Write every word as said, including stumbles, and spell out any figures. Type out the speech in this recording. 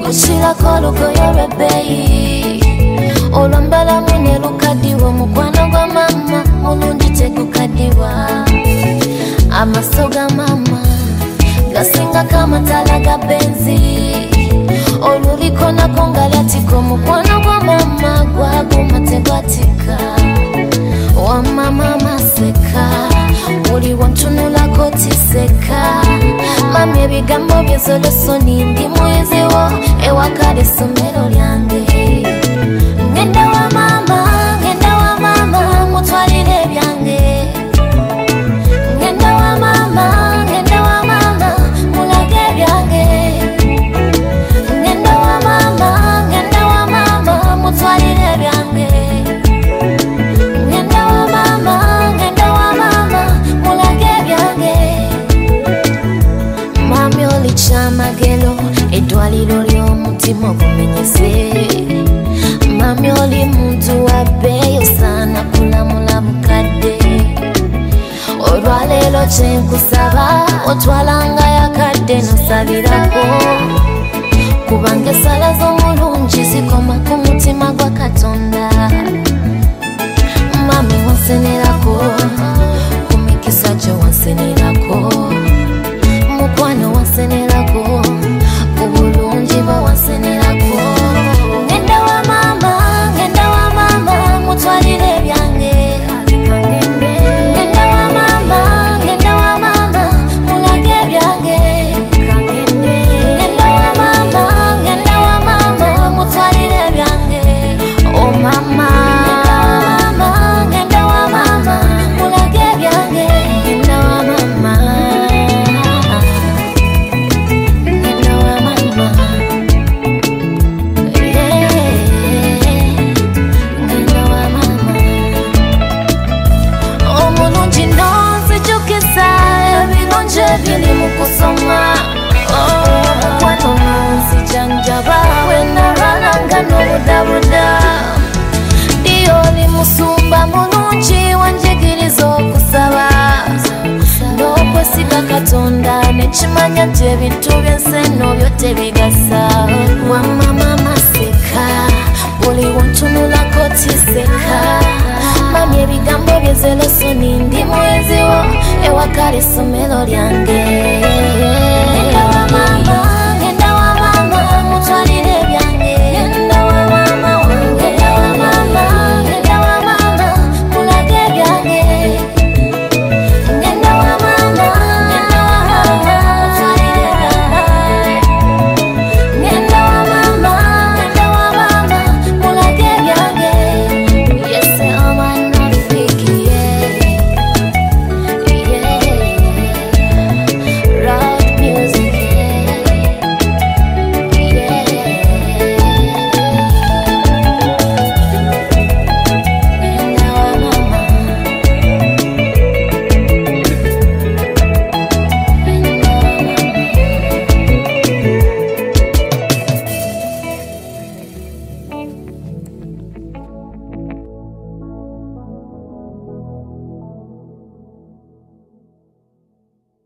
Oshirako lugoye lw'ebbeeyi olwambalamu ne lukaddiwa mukwano gwa mama mulungi tegukaddiwa amaso ga mama gasingako amatala ga benzi oluliko nako ngalatiko mukwano gwa mama gwaguma tegwatika wa mama maseka uli wantunulako tiseka mami ebigambo byezolosoni ndi mweziwo ewakala essomero lyange ngenda wa mama ngenda wa mama mutwalire ebyange ngenda wa mama ngenda wa mama mulage ebyange ngenda wa mama ngenda wa mama mutwalire ebyange ngenda wa mama ngenda wa mama mulage ebyange mami oli kyamagero eddwaliro ly'omutima ogumenyese mami oli muntu wabbeeyo saana kulamula bukadde olwaleero kyenkusaba otwalanga yakadde nosabirako kubanga essala z'omulungi zikoma ku mutima gwa Katonda mami wansenerako ku mikisa gyo wansenerako mukwano wansenerako ku bulungi bwe wansenerako ngenda wa mama ngenda wa mama mutwalire ebyange ngenda wa mama ngenda wa mama mulage ebyange ngenda wa mama ngenda wa mama mutwalire ebyange o mama ngenda wa mama mulage ebyange ngenda wa mama ngenda wa mama ngenda wa mama omulungi nonzijukisa ebirungi ebiri mu kusoma omukwano nonzijanjaba wenalwalanga n'obudabuda ndi oli musumba mulungi wanjigiriza okusaba n'okwesiga Katonda nekimanya nti ebintu by'ensenno byo tebigasa wa mama maseka buli wantunulako tiseka mami ebigambo byezolosoni ndi mweziwo ewakala essomero lyange